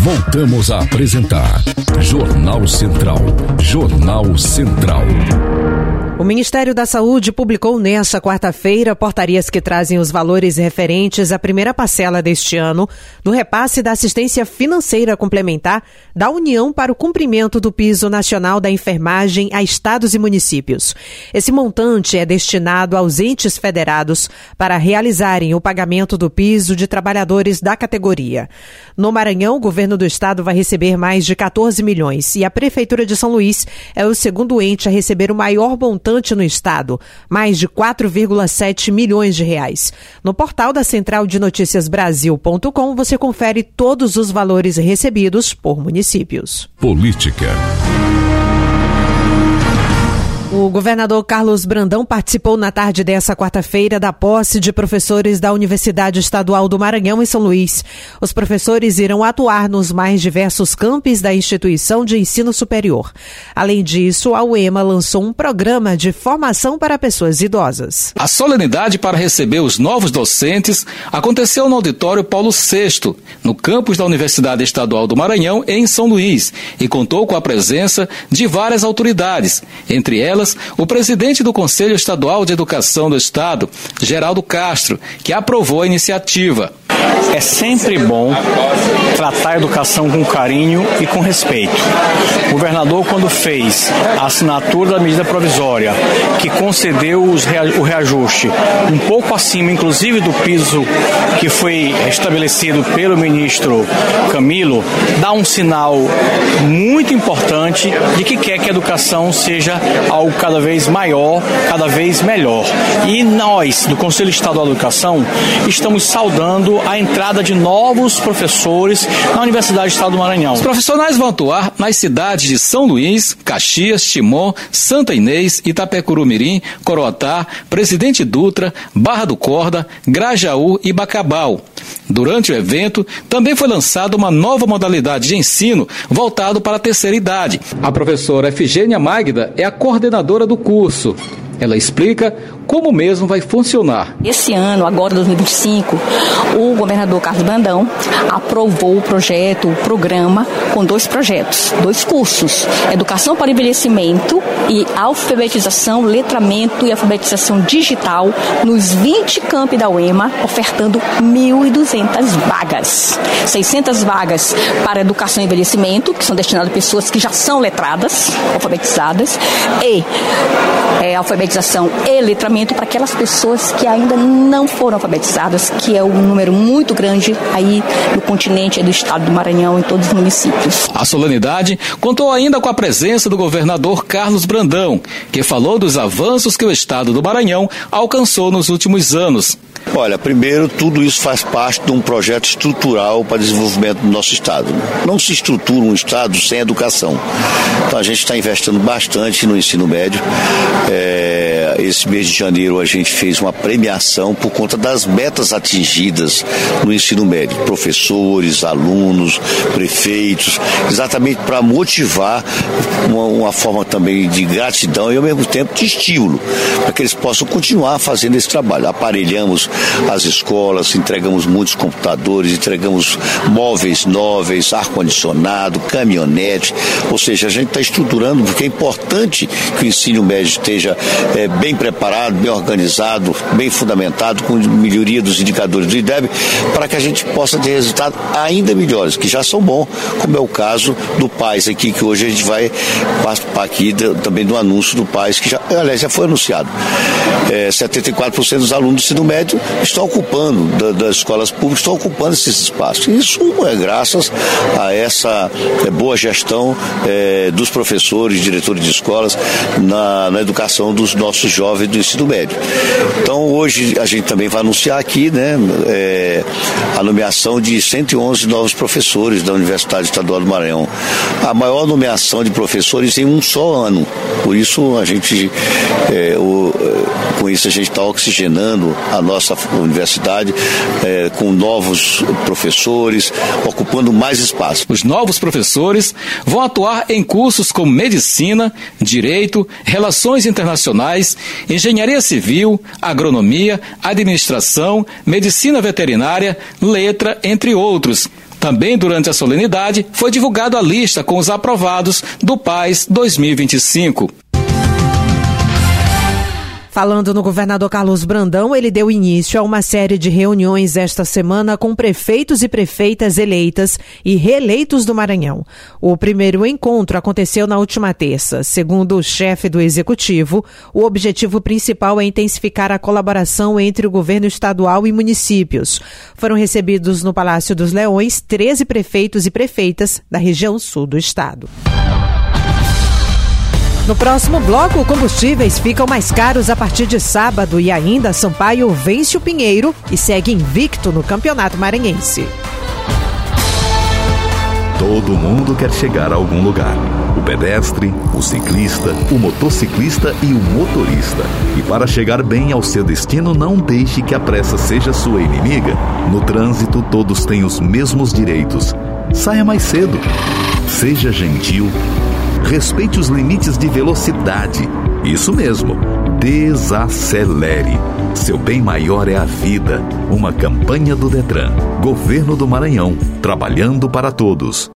Voltamos a apresentar Jornal Central. Jornal Central. O Ministério da Saúde publicou nesta quarta-feira portarias que trazem os valores referentes à primeira parcela deste ano do repasse da assistência financeira complementar da União para o cumprimento do piso nacional da enfermagem a estados e municípios. Esse montante é destinado aos entes federados para realizarem o pagamento do piso de trabalhadores da categoria. No Maranhão, o governo do estado vai receber mais de 14 milhões e a Prefeitura de São Luís é o segundo ente a receber o maior montante no estado, mais de 4,7 milhões de reais. No portal da Central de Notícias Brasil.com você confere todos os valores recebidos por municípios. Política. O governador Carlos Brandão participou na tarde dessa quarta-feira da posse de professores da Universidade Estadual do Maranhão em São Luís. Os professores irão atuar nos mais diversos campos da instituição de ensino superior. Além disso, a UEMA lançou um programa de formação para pessoas idosas. A solenidade para receber os novos docentes aconteceu no auditório Paulo VI, no campus da Universidade Estadual do Maranhão, em São Luís, e contou com a presença de várias autoridades, entre elas o presidente do Conselho Estadual de Educação do Estado, Geraldo Castro, que aprovou a iniciativa. É sempre bom tratar a educação com carinho e com respeito. O governador, quando fez a assinatura da medida provisória, que concedeu o reajuste um pouco acima, inclusive, do piso que foi estabelecido pelo ministro Camilo, dá um sinal muito importante de que quer que a educação seja algo cada vez maior, cada vez melhor. E nós, do Conselho Estadual de Educação, estamos saudando a entrada de novos professores na Universidade do Estado do Maranhão. Os profissionais vão atuar nas cidades de São Luís, Caxias, Timon, Santa Inês, Itapecuru-Mirim, Coroatá, Presidente Dutra, Barra do Corda, Grajaú e Bacabal. Durante o evento, também foi lançada uma nova modalidade de ensino voltado para a terceira idade. A professora Efigênia Magda é a coordenadora do curso. Ela explica como mesmo vai funcionar. Esse ano, agora 2025, o governador Carlos Brandão aprovou o projeto, o programa, com 2 projetos, 2 cursos: Educação para Envelhecimento e Alfabetização, Letramento e Alfabetização Digital nos 20 campi da UEMA, ofertando 1.200 vagas. 600 vagas para Educação e Envelhecimento, que são destinadas a pessoas que já são letradas, alfabetizadas, e alfabetização e letramento para aquelas pessoas que ainda não foram alfabetizadas, que é um número muito grande aí no continente do estado do Maranhão, em todos os municípios. A solenidade contou ainda com a presença do governador Carlos Brandão, que falou dos avanços que o estado do Maranhão alcançou nos últimos anos. Olha, primeiro, tudo isso faz parte de um projeto estrutural para o desenvolvimento do nosso estado. Não se estrutura um estado sem educação. Então a gente está investindo bastante no ensino médio. Esse mês de janeiro a gente fez uma premiação por conta das metas atingidas no ensino médio. Professores, alunos, prefeitos, exatamente para motivar uma forma também de gratidão e ao mesmo tempo de estímulo, para que eles possam continuar fazendo esse trabalho. Aparelhamos as escolas, entregamos muitos computadores, entregamos móveis móveis, ar-condicionado, caminhonete, ou seja, a gente está estruturando, porque é importante que o ensino médio esteja bem preparado, bem organizado, bem fundamentado, com melhoria dos indicadores do IDEB, para que a gente possa ter resultados ainda melhores, que já são bons, como é o caso do PAS aqui, que hoje a gente vai participar aqui também do anúncio do PAS, que já foi anunciado. 74% dos alunos do ensino médio estão ocupando, das escolas públicas, estão ocupando esses espaços. Isso é graças a essa boa gestão dos professores, diretores de escolas, na educação dos nossos jovens do ensino médio. Então, hoje, a gente também vai anunciar aqui, a nomeação de 111 novos professores da Universidade Estadual do Maranhão. A maior nomeação de professores em um só ano. Por isso, a gente, com isso, a gente está oxigenando a nossa universidade com novos professores, ocupando mais espaço. Os novos professores vão atuar em cursos como Medicina, Direito, Relações Internacionais, Engenharia Civil, Agronomia, Administração, Medicina Veterinária, Letra, entre outros, Também durante a solenidade foi divulgada a lista com os aprovados do PAS 2025. Falando no governador Carlos Brandão, ele deu início a uma série de reuniões esta semana com prefeitos e prefeitas eleitas e reeleitos do Maranhão. O primeiro encontro aconteceu na última terça. Segundo o chefe do executivo, o objetivo principal é intensificar a colaboração entre o governo estadual e municípios. Foram recebidos no Palácio dos Leões 13 prefeitos e prefeitas da região sul do estado. No próximo bloco, combustíveis ficam mais caros a partir de sábado e ainda Sampaio vence o Pinheiro e segue invicto no Campeonato Maranhense. Todo mundo quer chegar a algum lugar. O pedestre, o ciclista, o motociclista e o motorista. E para chegar bem ao seu destino, não deixe que a pressa seja sua inimiga. No trânsito, todos têm os mesmos direitos. Saia mais cedo. Seja gentil. Respeite os limites de velocidade. Isso mesmo, desacelere. Seu bem maior é a vida. Uma campanha do Detran. Governo do Maranhão, trabalhando para todos.